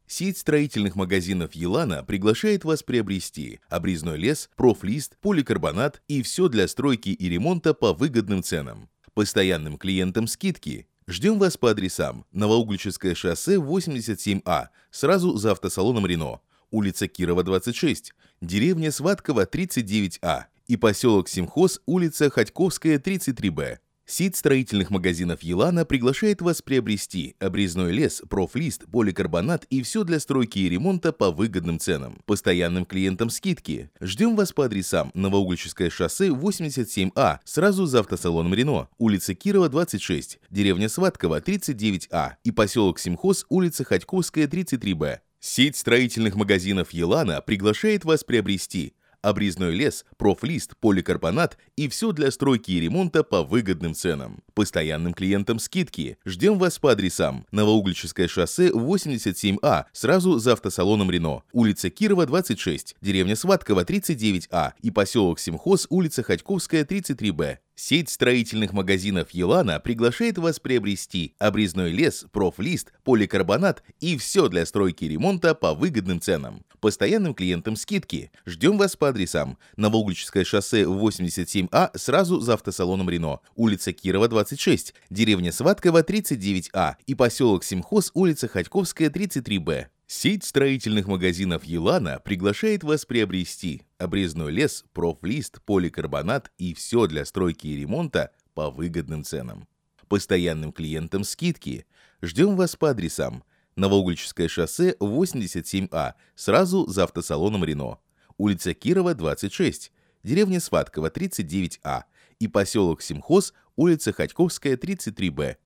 Сеть строительных магазинов «Елана» приглашает вас приобрести обрезной лес, профлист, поликарбонат и все для стройки и ремонта по выгодным ценам. Постоянным клиентам скидки. Ждем вас по адресам: Новоугольческое шоссе 87А, сразу за автосалоном «Рено», улица Кирова, 26, деревня Сватково, 39А и поселок Симхоз, улица Ходьковская, 33Б. Сеть строительных магазинов «Елана» приглашает вас приобрести обрезной лес, профлист, поликарбонат и все для стройки и ремонта по выгодным ценам. Постоянным клиентам скидки. Ждем вас по адресам: Новоугольческое шоссе 87А, сразу за автосалоном «Рено», улица Кирова, 26, деревня Сватково, 39А и поселок Симхоз, улица Ходьковская, 33Б. Сеть строительных магазинов «Елана» приглашает вас приобрести обрезной лес, профлист, поликарбонат и все для стройки и ремонта по выгодным ценам. Постоянным клиентам скидки. Ждем вас по адресам: Новоугольческое шоссе 87А, сразу за автосалоном «Рено», улица Кирова, 26, деревня Сватково, 39А и поселок Симхоз, улица Ходьковская, 33Б. Сеть строительных магазинов «Елана» приглашает вас приобрести обрезной лес, профлист, поликарбонат и все для стройки и ремонта по выгодным ценам. Постоянным клиентам скидки. Ждем вас по адресам: Новоугольческое шоссе 87А, сразу за автосалоном «Рено», улица Кирова, 26, деревня Сватково, 39А и поселок Симхоз, улица Ходьковская, 33Б. Сеть строительных магазинов «Елана» приглашает вас приобрести обрезной лес, профлист, поликарбонат и все для стройки и ремонта по выгодным ценам. Постоянным клиентам скидки. Ждем вас по адресам: Новоугольческое шоссе 87А, сразу за автосалоном «Рено», улица Кирова, 26, деревня Сватково, 39А и поселок Симхоз, улица Ходьковская, 33Б.